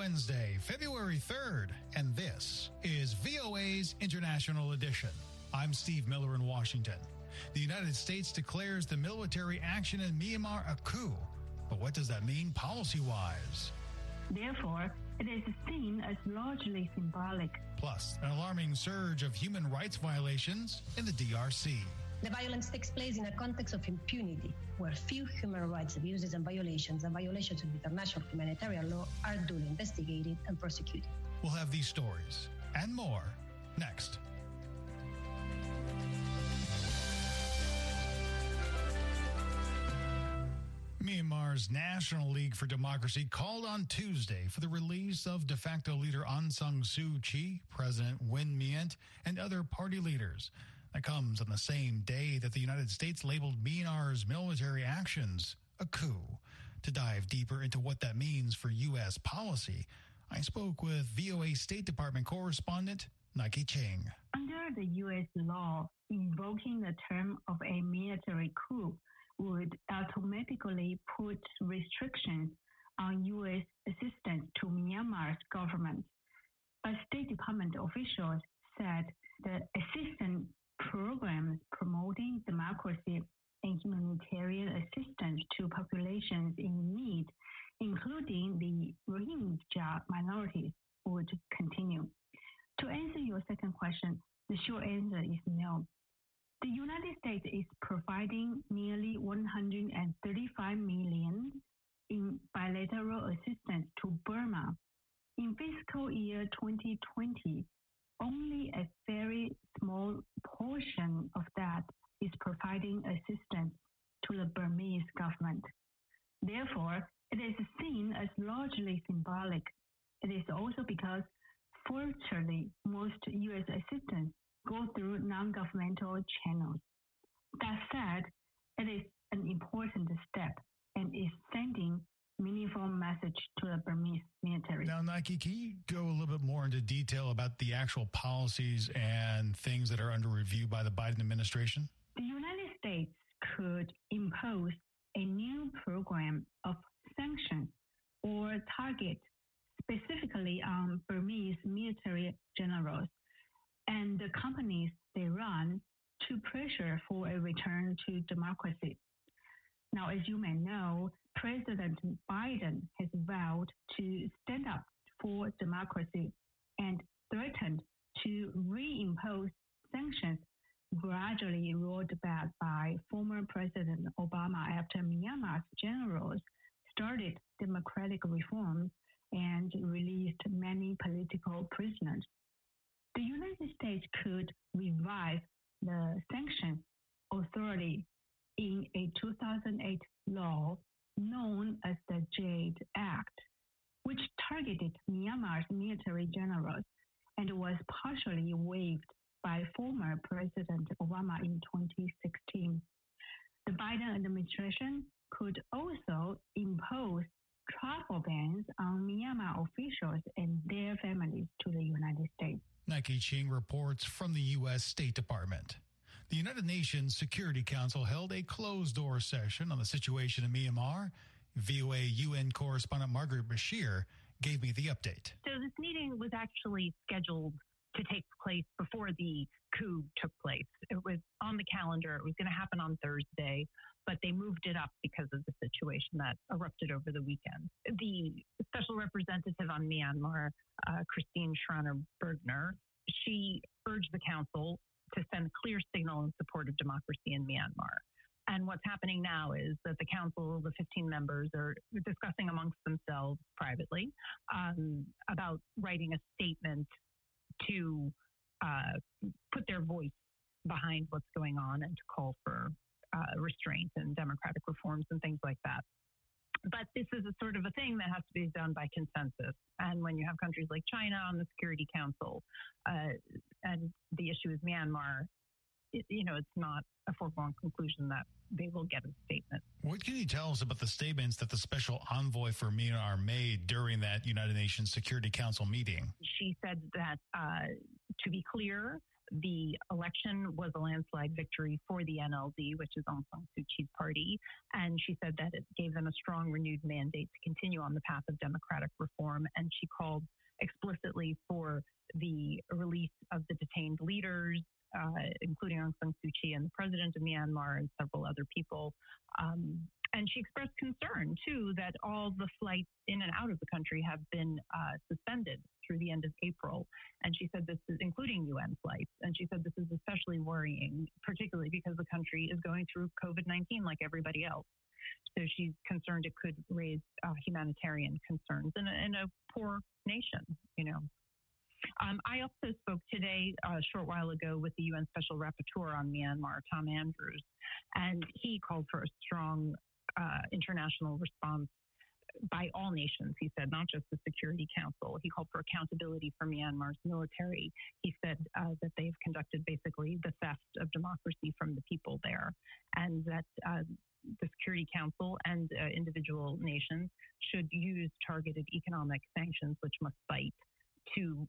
Wednesday, February 3rd, and this is VOA's International Edition. I'm Steve Miller in Washington. The United States declares the military action in Myanmar a coup. But what does that mean policy-wise? Therefore, it is seen as largely symbolic. Plus, an alarming surge of human rights violations in the DRC. The violence takes place in a context of impunity, where few human rights abuses and violations of international humanitarian law are duly investigated and prosecuted. We'll have these stories and more next. Myanmar's National League for Democracy called on Tuesday for the release of de facto leader Aung San Suu Kyi, President Win Myint, and other party leaders. That comes on the same day that the United States labeled Myanmar's military actions a coup. To dive deeper into what that means for U.S. policy, I spoke with VOA State Department correspondent Nike Ching. Under the U.S. law, invoking the term of a military coup would automatically put restrictions on U.S. assistance to Myanmar's government. But State Department officials said the assistance programs promoting democracy and humanitarian assistance to populations in need, including the Rohingya minorities, would continue. To answer your second question, the short answer is no. The United States is providing nearly $135 million in bilateral assistance to Burma. In fiscal year 2020, only a very small portion of that is providing assistance to the Burmese government. Therefore, it is seen as largely symbolic. It is also because, fortunately, most U.S. assistance goes through non-governmental channels. That said, it is an important step and is sending meaningful message to the Burmese military. Now, Nike, can you go a little bit more into detail about the actual policies and things that are under review by the Biden administration? The United States could impose a new program of sanctions or target specifically on Burmese military generals and the companies they run to pressure for a return to democracy. Now, as you may know, President Biden has vowed to stand up for democracy and threatened to reimpose sanctions gradually rolled back by former President Obama after Myanmar's generals started democratic reforms and released many political prisoners. The United States could revive the sanctions authority in a 2008 law known as the JADE Act, which targeted Myanmar's military generals and was partially waived by former President Obama in 2016. The Biden administration could also impose travel bans on Myanmar officials and their families to the United States. Nike Ching reports from the U.S. State Department. The United Nations Security Council held a closed-door session on the situation in Myanmar. VOA UN correspondent Margaret Bashir gave me the update. So this meeting was actually scheduled to take place before the coup took place. It was on the calendar. It was going to happen on Thursday, but they moved it up because of the situation that erupted over the weekend. The special representative on Myanmar, Christine Schraner-Bergner, she urged the council to send a clear signal in support of democracy in Myanmar. And what's happening now is that the council, the 15 members, are discussing amongst themselves privately about writing a statement to put their voice behind what's going on and to call for restraint and democratic reforms and things like that. But this is a sort of a thing that has to be done by consensus. And when you have countries like China on the Security Council and the issue is Myanmar, it's not a foregone conclusion that they will get a statement. What can you tell us about the statements that the special envoy for Myanmar made during that United Nations Security Council meeting? She said that, to be clear, The election was a landslide victory for the NLD, which is Aung San Suu Kyi's party. And she said that it gave them a strong, renewed mandate to continue on the path of democratic reform. And she called explicitly for the release of the detained leaders, including Aung San Suu Kyi and the president of Myanmar and several other people. And she expressed concern, too, that all the flights in and out of the country have been suspended through the end of April. And she said this is including UN flights. And she said this is especially worrying, particularly because the country is going through COVID-19 like everybody else. So she's concerned it could raise humanitarian concerns in a poor nation, you know. I also spoke today, a short while ago, with the UN Special Rapporteur on Myanmar, Tom Andrews, and he called for a strong international response by all nations, he said, not just the Security Council. He called for accountability for Myanmar's military. He said that they've conducted basically the theft of democracy from the people there, and that the Security Council and individual nations should use targeted economic sanctions, which must bite, to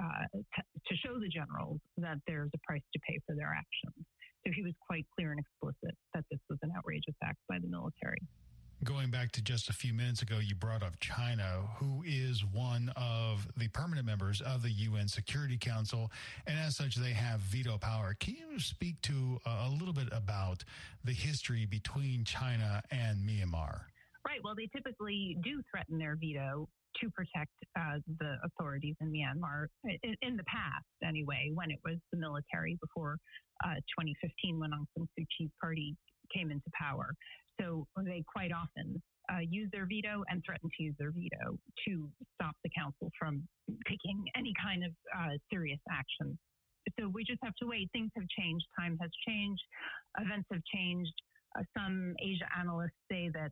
show the generals that there's a price to pay for their actions. So he was quite clear and explicit that this was an outrageous act by the military. Going back to just a few minutes ago, you brought up China, who is one of the permanent members of the UN Security Council, and as such, they have veto power. Can you speak to a little bit about the history between China and Myanmar? Right. Well, they typically do threaten their veto to protect the authorities in Myanmar in the past, anyway, when it was the military before 2015, when Aung San Suu Kyi's party came into power. So they quite often use their veto and threaten to use their veto to stop the council from taking any kind of serious action. So we just have to wait. Things have changed. Time has changed. Events have changed. Some Asia analysts say that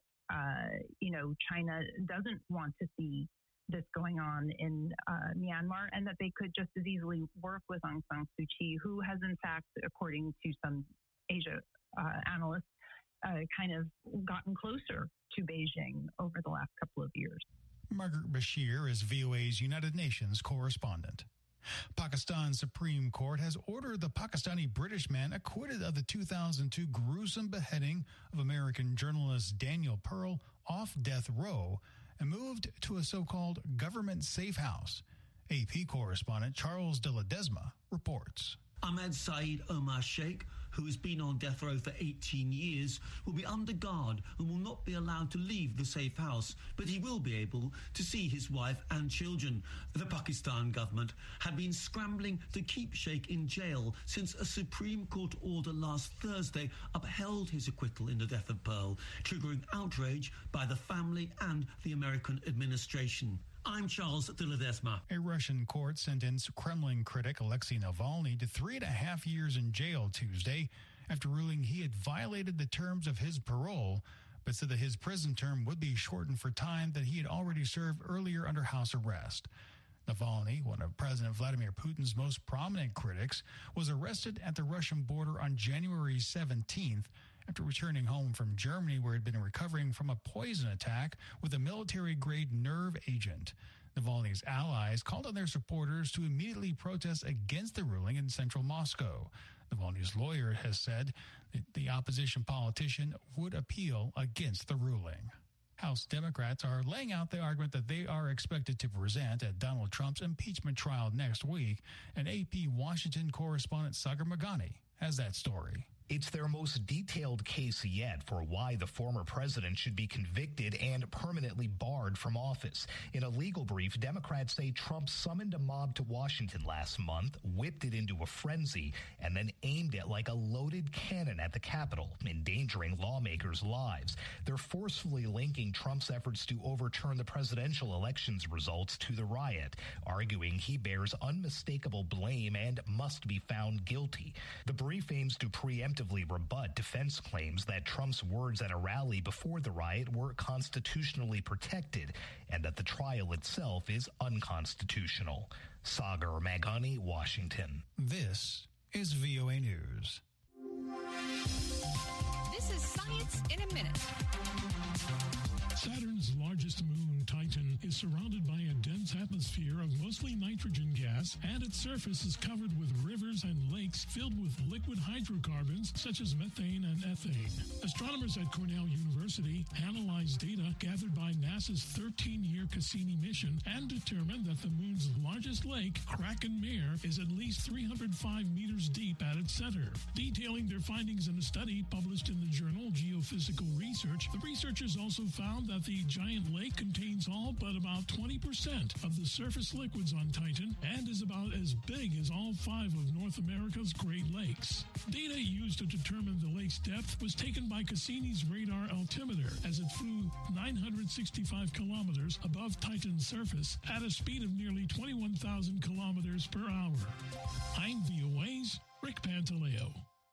China doesn't want to see this going on in Myanmar, and that they could just as easily work with Aung San Suu Kyi, who has, in fact, according to some Asia analysts, kind of gotten closer to Beijing over the last couple of years. Margaret Bashir is VOA's United Nations correspondent. Pakistan's Supreme Court has ordered the Pakistani-British man acquitted of the 2002 gruesome beheading of American journalist Daniel Pearl off death row and moved to a so-called government safe house. AP correspondent Charles de Ledesma reports. Ahmed Saeed Omar Sheikh, who has been on death row for 18 years, will be under guard and will not be allowed to leave the safe house, but he will be able to see his wife and children. The Pakistan government had been scrambling to keep Sheikh in jail since a Supreme Court order last Thursday upheld his acquittal in the death of Pearl, triggering outrage by the family and the American administration. I'm Charles de Ledesma. A Russian court sentenced Kremlin critic Alexei Navalny to 3.5 years in jail Tuesday after ruling he had violated the terms of his parole, but said that his prison term would be shortened for time that he had already served earlier under house arrest. Navalny, one of President Vladimir Putin's most prominent critics, was arrested at the Russian border on January 17th after returning home from Germany, where he'd been recovering from a poison attack with a military-grade nerve agent. Navalny's allies called on their supporters to immediately protest against the ruling in central Moscow. Navalny's lawyer has said that the opposition politician would appeal against the ruling. House Democrats are laying out the argument that they are expected to present at Donald Trump's impeachment trial next week, and AP Washington correspondent Sagar Meghani has that story. It's their most detailed case yet for why the former president should be convicted and permanently barred from office. In a legal brief, Democrats say Trump summoned a mob to Washington last month, whipped it into a frenzy, and then aimed it like a loaded cannon at the Capitol, endangering lawmakers' lives. They're forcefully linking Trump's efforts to overturn the presidential election's results to the riot, arguing he bears unmistakable blame and must be found guilty. The brief aims to preemptively rebut defense claims that Trump's words at a rally before the riot were constitutionally protected and that the trial itself is unconstitutional. Sagar Meghani, Washington. This is VOA News. This is Science in a Minute. Saturn's largest moon, Titan, is surrounded by a dense atmosphere of mostly mostly nitrogen gas, and its surface is covered with rivers and lakes filled with liquid hydrocarbons such as methane and ethane. Astronomers at Cornell University analyzed data gathered by NASA's 13-year Cassini mission and determined that the moon's largest lake, Kraken Mare, is at least 305 meters deep at its center. Detailing their findings in a study published in the journal Geophysical Research, the researchers also found that the giant lake contains all but about 20% of the surface liquids on Titan and is about as big as all 5 of North America's Great Lakes. Data used to determine the lake's depth was taken by Cassini's radar altimeter as it flew 965 kilometers above Titan's surface at a speed of nearly 21,000 kilometers per hour. I'm VOA's Rick Pantaleo.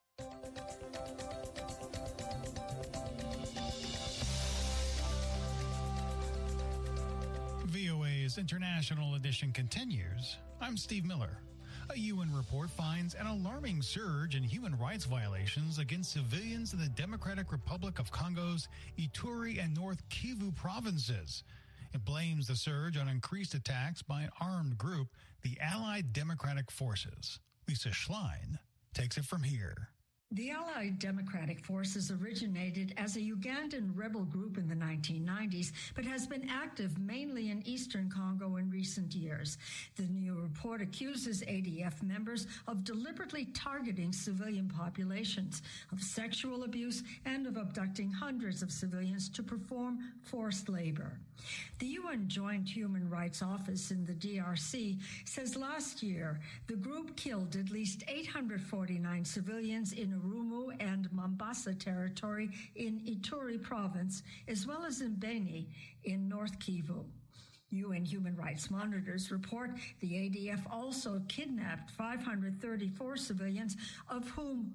VOA's International Edition continues. I'm Steve Miller. A UN report finds an alarming surge in human rights violations against civilians in the Democratic Republic of Congo's Ituri and North Kivu provinces. It blames the surge on increased attacks by an armed group, the Allied Democratic Forces. Lisa Schlein takes it from here. The Allied Democratic Forces originated as a Ugandan rebel group in the 1990s, but has been active mainly in eastern Congo in recent years. The new report accuses ADF members of deliberately targeting civilian populations, of sexual abuse, and of abducting hundreds of civilians to perform forced labor. The UN Joint Human Rights Office in the DRC says last year the group killed at least 849 civilians in Rumu and Mombasa territory in Ituri province, as well as in Beni in North Kivu. UN human rights monitors report the ADF also kidnapped 534 civilians, of whom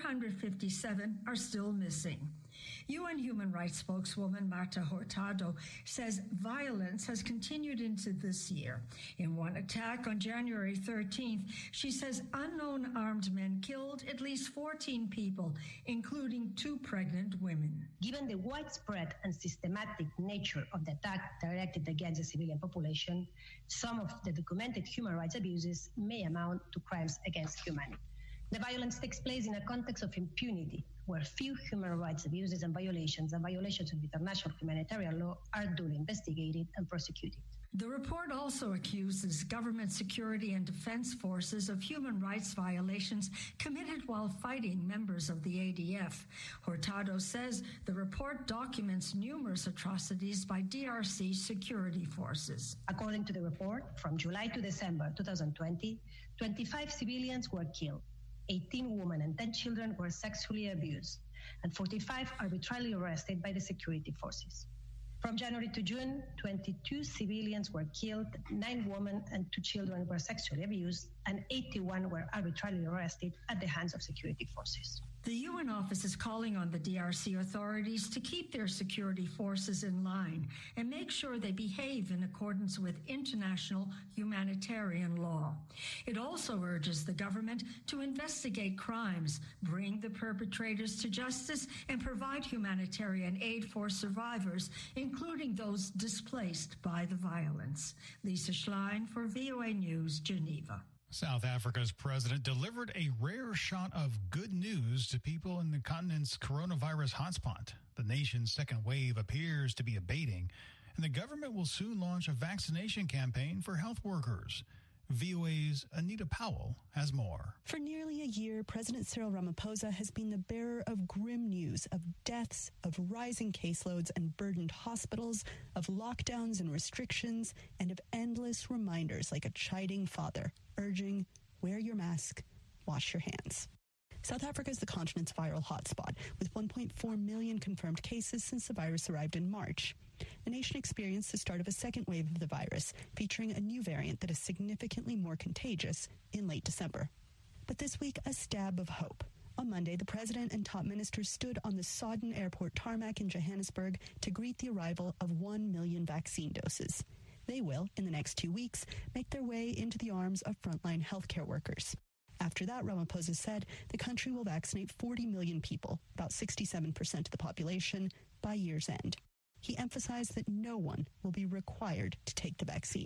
457 are still missing. UN human rights spokeswoman Marta Hurtado says violence has continued into this year. In one attack on January 13th, she says unknown armed men killed at least 14 people, including 2 pregnant women. Given the widespread and systematic nature of the attack directed against the civilian population, some of the documented human rights abuses may amount to crimes against humanity. The violence takes place in a context of impunity, where few human rights abuses and violations of international humanitarian law are duly investigated and prosecuted. The report also accuses government security and defense forces of human rights violations committed while fighting members of the ADF. Hurtado says the report documents numerous atrocities by DRC security forces. According to the report, from July to December 2020, 25 civilians were killed. 18 women and 10 children were sexually abused, and 45 arbitrarily arrested by the security forces. From January to June, 22 civilians were killed, 9 women and 2 children were sexually abused, and 81 were arbitrarily arrested at the hands of security forces. The UN office is calling on the DRC authorities to keep their security forces in line and make sure they behave in accordance with international humanitarian law. It also urges the government to investigate crimes, bring the perpetrators to justice, and provide humanitarian aid for survivors, including those displaced by the violence. Lisa Schlein for VOA News, Geneva. South Africa's president delivered a rare shot of good news to people in the continent's coronavirus hotspot. The nation's second wave appears to be abating, and the government will soon launch a vaccination campaign for health workers. VOA's Anita Powell has more. For nearly a year, President Cyril Ramaphosa has been the bearer of grim news of deaths, of rising caseloads and burdened hospitals, of lockdowns and restrictions, and of endless reminders like a chiding father urging, wear your mask, wash your hands. South Africa is the continent's viral hotspot, with 1.4 million confirmed cases since the virus arrived in March. The nation experienced the start of a second wave of the virus, featuring a new variant that is significantly more contagious in late December. But this week, a stab of hope. On Monday, the president and top ministers stood on the sodden airport tarmac in Johannesburg to greet the arrival of 1 million vaccine doses. They will, in the next 2 weeks, make their way into the arms of frontline healthcare workers. After that, Ramaphosa said the country will vaccinate 40 million people, about 67% of the population, by year's end. He emphasized that no one will be required to take the vaccine.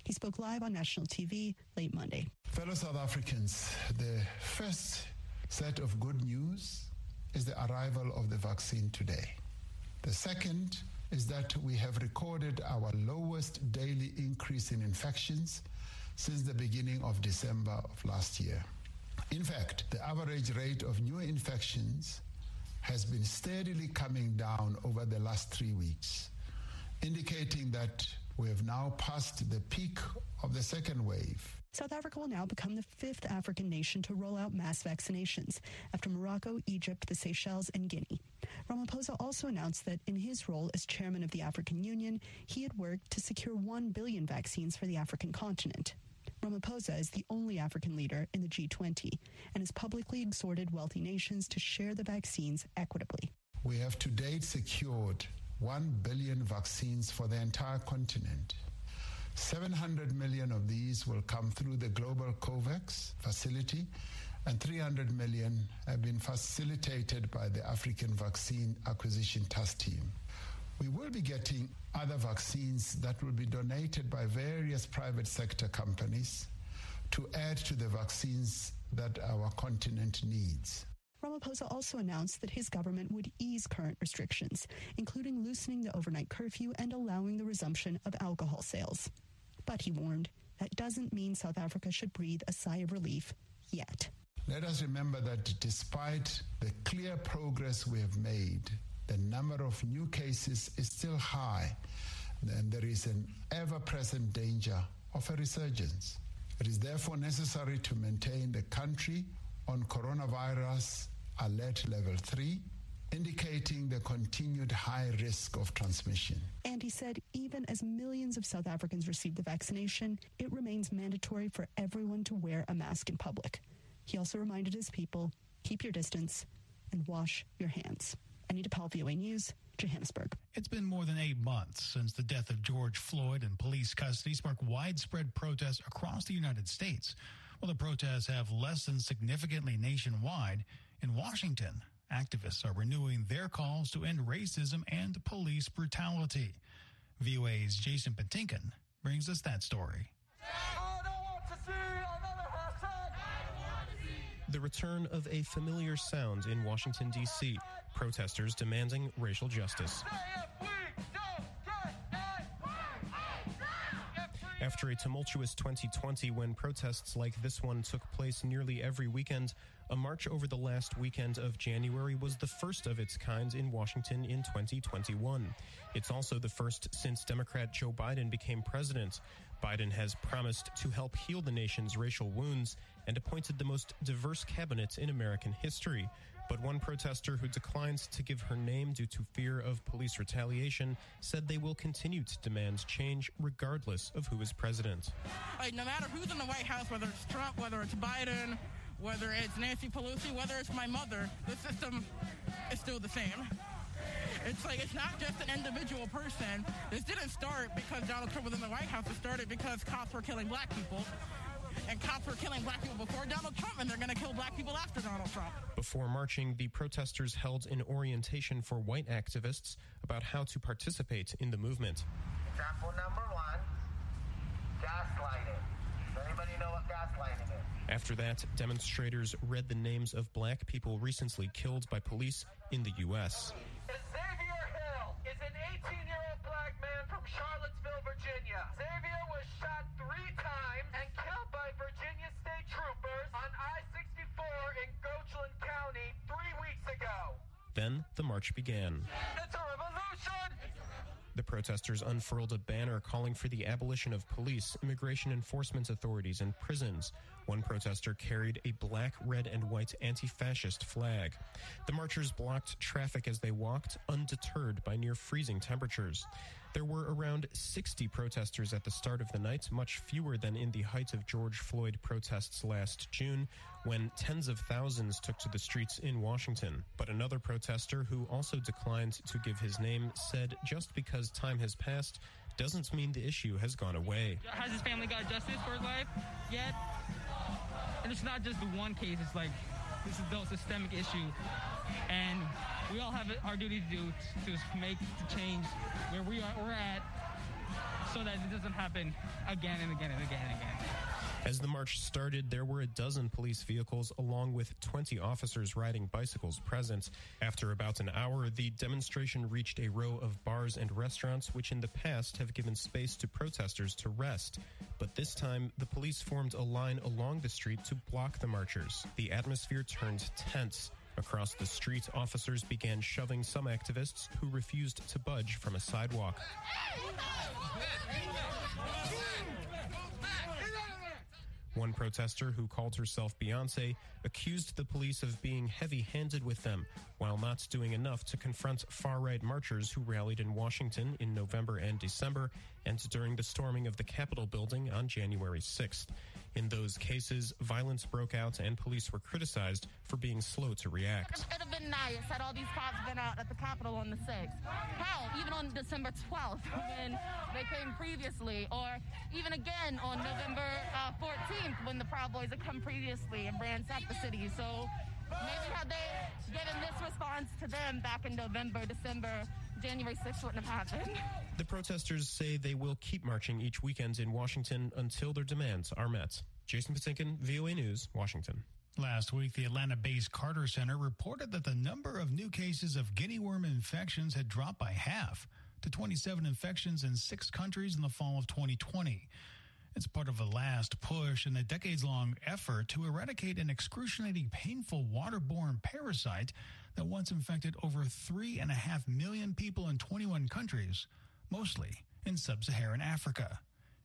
He spoke live on national TV late Monday. Fellow South Africans, the first set of good news is the arrival of the vaccine today. The second is that we have recorded our lowest daily increase in infections since the beginning of December of last year. In fact, the average rate of new infections has been steadily coming down over the last 3 weeks, indicating that we have now passed the peak of the second wave. South Africa will now become the 5th African nation to roll out mass vaccinations after Morocco, Egypt, the Seychelles, and Guinea. Ramaphosa also announced that in his role as chairman of the African Union, he had worked to secure 1 billion vaccines for the African continent. Ramaphosa is the only African leader in the G20 and has publicly exhorted wealthy nations to share the vaccines equitably. We have to date secured 1 billion vaccines for the entire continent. 700 million of these will come through the global COVAX facility, and 300 million have been facilitated by the African Vaccine Acquisition Task Team. We will be getting other vaccines that will be donated by various private sector companies to add to the vaccines that our continent needs. Ramaphosa also announced that his government would ease current restrictions, including loosening the overnight curfew and allowing the resumption of alcohol sales. But he warned that doesn't mean South Africa should breathe a sigh of relief yet. Let us remember that despite the clear progress we have made, the number of new cases is still high, and there is an ever-present danger of a resurgence. It is therefore necessary to maintain the country on coronavirus alert level 3, indicating the continued high risk of transmission. And he said even as millions of South Africans receive the vaccination, it remains mandatory for everyone to wear a mask in public. He also reminded his people, keep your distance and wash your hands. Anita Powell, VOA News, Johannesburg. It's been more than 8 months since the death of George Floyd in police custody sparked widespread protests across the United States. Well, the protests have lessened significantly nationwide. In Washington, activists are renewing their calls to end racism and police brutality. VOA's Jason Patinkin brings us that story. The return of a familiar sound in Washington, D.C., protesters demanding racial justice. After a tumultuous 2020 when protests like this one took place nearly every weekend, a march over the last weekend of January was the first of its kind in Washington in 2021. It's also the first since Democrat Joe Biden became president. Biden has promised to help heal the nation's racial wounds and appointed the most diverse cabinet in American history. But one protester who declined to give her name due to fear of police retaliation said they will continue to demand change regardless of who is president. Like, no matter who's in the White House, whether it's Trump, whether it's Biden, whether it's Nancy Pelosi, whether it's my mother, the system is still the same. It's like, it's not just an individual person. This didn't start because Donald Trump was in the White House. It started because cops were killing black people. And cops were killing black people before Donald Trump, and they're going to kill black people after Donald Trump. Before marching, the protesters held an orientation for white activists about how to participate in the movement. Example number 1, gaslighting. Does anybody know what gaslighting is? After that, demonstrators read the names of black people recently killed by police in the U.S. Xavier Hill is an 18-year-old black man from Charlottesville, Virginia. Xavier was shot 3 times and killed by Virginia State Troopers on I-64 in Gochland County 3 weeks ago. Then the march began. It's a revolution! The protesters unfurled a banner calling for the abolition of police, immigration enforcement authorities, and prisons. One protester carried a black, red, and white anti-fascist flag. The marchers blocked traffic as they walked, undeterred by near freezing temperatures. There were around 60 protesters at the start of the night, much fewer than in the height of George Floyd protests last June, when tens of thousands took to the streets in Washington. But another protester, who also declined to give his name, said just because time has passed doesn't mean the issue has gone away. Has his family got justice for his life yet? And it's not just the one case, it's like this is the systemic issue. And we all have our duty to do to make the change where we're at so that it doesn't happen again and again and again and again. As the march started, there were a dozen police vehicles along with 20 officers riding bicycles present. After about an hour, the demonstration reached a row of bars and restaurants which in the past have given space to protesters to rest. But this time, the police formed a line along the street to block the marchers. The atmosphere turned tense. Across the street, officers began shoving some activists who refused to budge from a sidewalk. One protester, who called herself Beyonce, accused the police of being heavy-handed with them, while not doing enough to confront far-right marchers who rallied in Washington in November and December, and during the storming of the Capitol building on January 6th. In those cases, violence broke out and police were criticized for being slow to react. It would have been nice had all these cops been out at the Capitol on the 6th. Hell, even on December 12th when they came previously, or even again on November 14th when the Proud Boys had come previously and ransacked the city. So maybe had they given this response to them back in November, December, January 6th wouldn't have happened. The protesters say they will keep marching each weekend in Washington until their demands are met. Jason Patinkin, VOA News, Washington. Last week, the Atlanta-based Carter Center reported that the number of new cases of guinea worm infections had dropped by half to 27 infections in 6 countries in the fall of 2020. It's part of a last push in a decades-long effort to eradicate an excruciating, painful waterborne parasite that once infected over 3.5 million people in 21 countries, mostly in sub-Saharan Africa.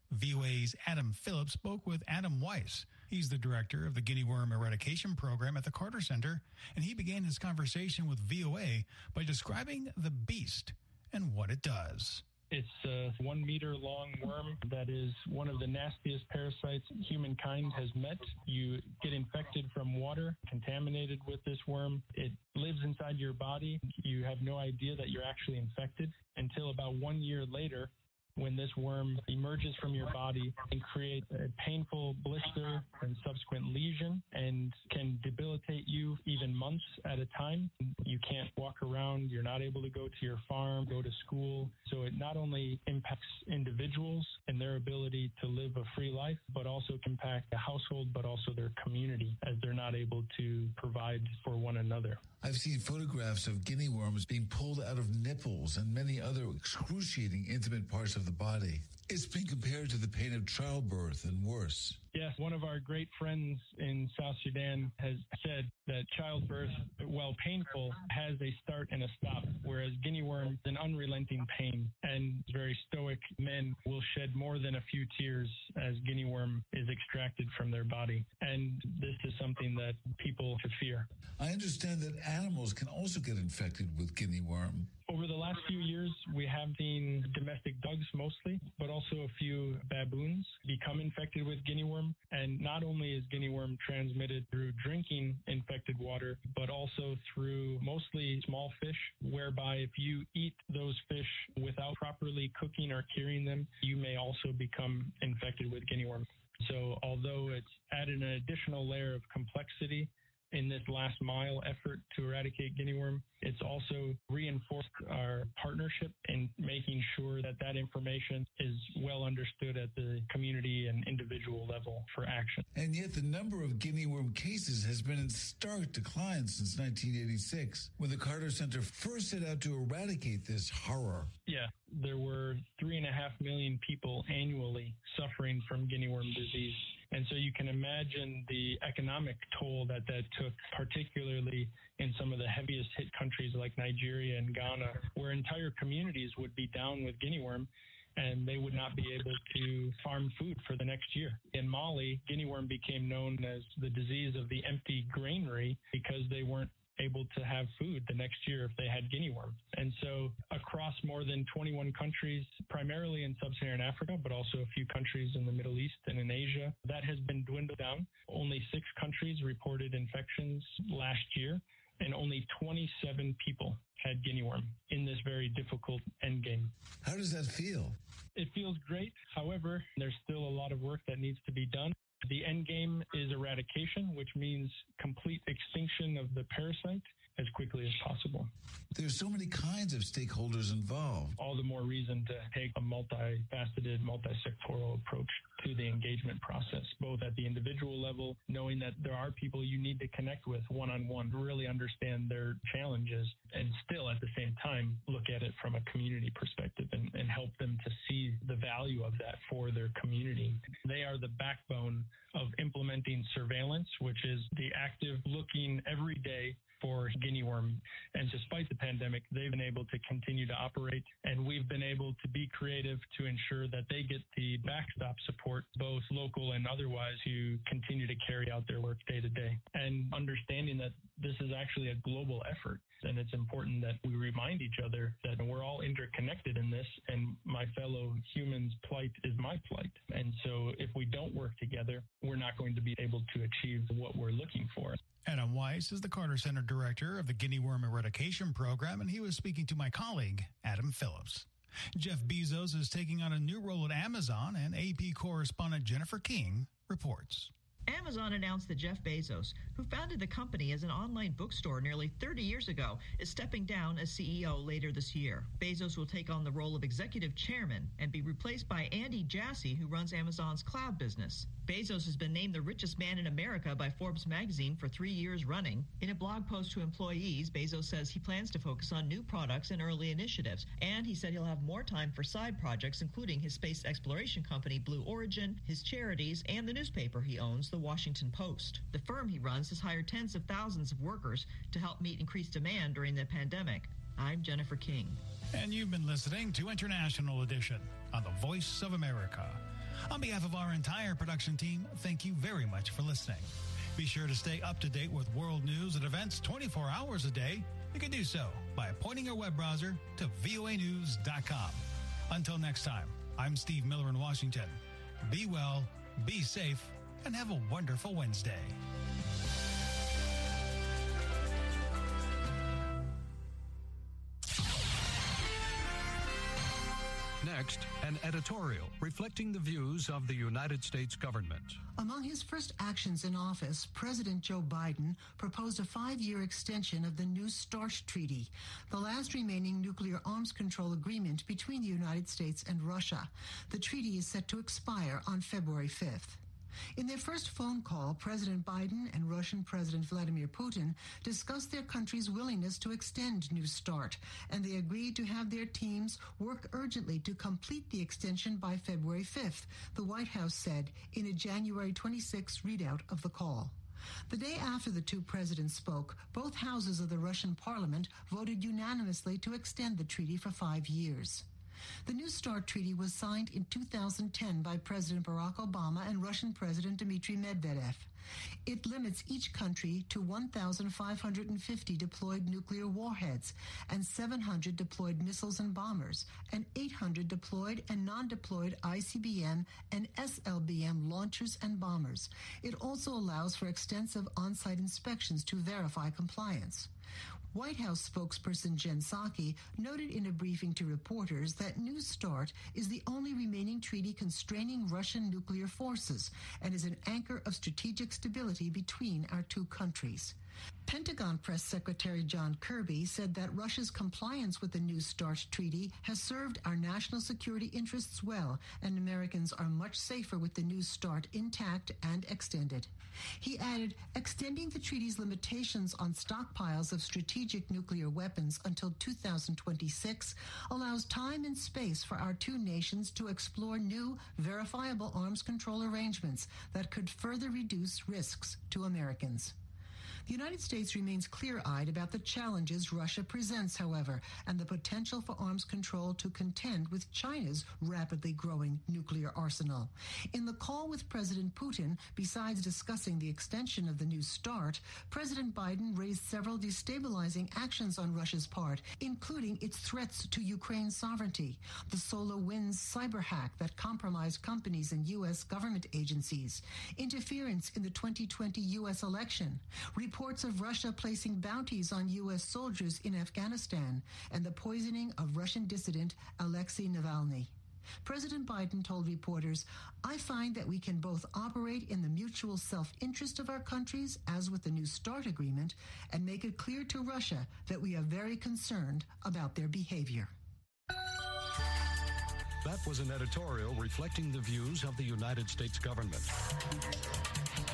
VOA's Adam Phillips spoke with Adam Weiss. He's the director of the Guinea Worm Eradication Program at the Carter Center, and he began his conversation with VOA by describing the beast and what it does. It's a 1 meter long worm that is one of the nastiest parasites humankind has met. You get infected from water, contaminated with this worm. It lives inside your body. You have no idea that you're actually infected until about 1 year later, when this worm emerges from your body and creates a painful blister and subsequent lesion and can debilitate you even months at a time. You can't walk around. You're not able to go to your farm, go to school. So it not only impacts individuals and their ability to live a free life, but also can impact the household, but also their community as they're not able to provide for one another. I've seen photographs of guinea worms being pulled out of nipples and many other excruciating intimate parts of the body. It's been compared to the pain of childbirth and worse. Yes, one of our great friends in South Sudan has said that childbirth, while painful, has a start and a stop, whereas guinea worm is an unrelenting pain, and very stoic men will shed more than a few tears as guinea worm is extracted from their body. And this is something that people should fear. I understand that animals can also get infected with guinea worm. Over the last few years, we have seen domestic dogs mostly, but also a few baboons become infected with guinea worm. And not only is guinea worm transmitted through drinking infected water, but also through mostly small fish, whereby if you eat those fish without properly cooking or curing them, you may also become infected with guinea worm. So although it's added an additional layer of complexity in this last mile effort to eradicate guinea worm, it's also reinforced our partnership in making sure that that information is well understood at the community and individual level for action. And yet the number of guinea worm cases has been in stark decline since 1986, when the Carter Center first set out to eradicate this horror. Yeah, there were 3.5 million people annually suffering from guinea worm disease. And so you can imagine the economic toll that took, particularly in some of the heaviest hit countries like Nigeria and Ghana, where entire communities would be down with guinea worm and they would not be able to farm food for the next year. In Mali, guinea worm became known as the disease of the empty granary because they weren't able to have food the next year if they had guinea worm. And so across more than 21 countries, primarily in sub-Saharan Africa, but also a few countries in the Middle East and in Asia, that has been dwindled down. Only 6 countries reported infections last year, and only 27 people had guinea worm in this very difficult endgame. How does that feel? It feels great. However, there's still a lot of work that needs to be done. The end game is eradication, which means complete extinction of the parasite. as quickly as possible. There's so many kinds of stakeholders involved. All the more reason to take a multifaceted, multi-sectoral approach to the engagement process, both at the individual level, knowing that there are people you need to connect with one-on-one, really understand their challenges, and still at the same time look at it from a community perspective and help them to see the value of that for their community. They are the backbone of implementing surveillance, which is the active looking every day for guinea worm. And despite the pandemic, they've been able to continue to operate, and we've been able to be creative to ensure that they get the backstop support, both local and otherwise, to continue to carry out their work day to day. And understanding that this is actually a global effort, and it's important that we remind each other that we're all interconnected in this, and my fellow humans' plight is my plight. And so if we don't work together, we're not going to be able to achieve what we're looking for. Adam Weiss is the Carter Center Director of the Guinea Worm Eradication Program, and he was speaking to my colleague, Adam Phillips. Jeff Bezos is taking on a new role at Amazon, and AP correspondent Jennifer King reports. Amazon announced that Jeff Bezos, who founded the company as an online bookstore nearly 30 years ago, is stepping down as CEO later this year. Bezos will take on the role of executive chairman and be replaced by Andy Jassy, who runs Amazon's cloud business. Bezos has been named the richest man in America by Forbes magazine for 3 years running. In a blog post to employees, Bezos says he plans to focus on new products and early initiatives, and he said he'll have more time for side projects, including his space exploration company Blue Origin, his charities, and the newspaper he owns, The Washington Post. The firm he runs has hired tens of thousands of workers to help meet increased demand during the pandemic. I'm Jennifer King. And you've been listening to International Edition on the Voice of America. On behalf of our entire production team, thank you very much for listening. Be sure to stay up to date with world news and events 24 hours a day. You can do so by pointing your web browser to voanews.com. Until next time, I'm Steve Miller in Washington. Be well, be safe, and have a wonderful Wednesday. Next, an editorial reflecting the views of the United States government. Among his first actions in office, President Joe Biden proposed a 5-year extension of the New START Treaty, the last remaining nuclear arms control agreement between the United States and Russia. The treaty is set to expire on February 5th. In their first phone call, President Biden and Russian President Vladimir Putin discussed their country's willingness to extend New START, and they agreed to have their teams work urgently to complete the extension by February 5th, the White House said in a January 26 readout of the call. The day after the two presidents spoke, both houses of the Russian parliament voted unanimously to extend the treaty for 5 years. The New START Treaty was signed in 2010 by President Barack Obama and Russian President Dmitry Medvedev. It limits each country to 1,550 deployed nuclear warheads and 700 deployed missiles and bombers and 800 deployed and non-deployed ICBM and SLBM launchers and bombers. It also allows for extensive on-site inspections to verify compliance. White House spokesperson Jen Psaki noted in a briefing to reporters that New START is the only remaining treaty constraining Russian nuclear forces and is an anchor of strategic stability between our two countries. Pentagon Press Secretary John Kirby said that Russia's compliance with the New START Treaty has served our national security interests well, and Americans are much safer with the New START intact and extended. He added, extending the treaty's limitations on stockpiles of strategic nuclear weapons until 2026 allows time and space for our two nations to explore new, verifiable arms control arrangements that could further reduce risks to Americans. The United States remains clear-eyed about the challenges Russia presents, however, and the potential for arms control to contend with China's rapidly growing nuclear arsenal. In the call with President Putin, besides discussing the extension of the New START, President Biden raised several destabilizing actions on Russia's part, including its threats to Ukraine's sovereignty, the SolarWinds cyber hack that compromised companies and U.S. government agencies, interference in the 2020 U.S. election, reports of Russia placing bounties on U.S. soldiers in Afghanistan, and the poisoning of Russian dissident Alexei Navalny. President Biden told reporters, "I find that we can both operate in the mutual self-interest of our countries, as with the New START agreement, and make it clear to Russia that we are very concerned about their behavior." That was an editorial reflecting the views of the United States government.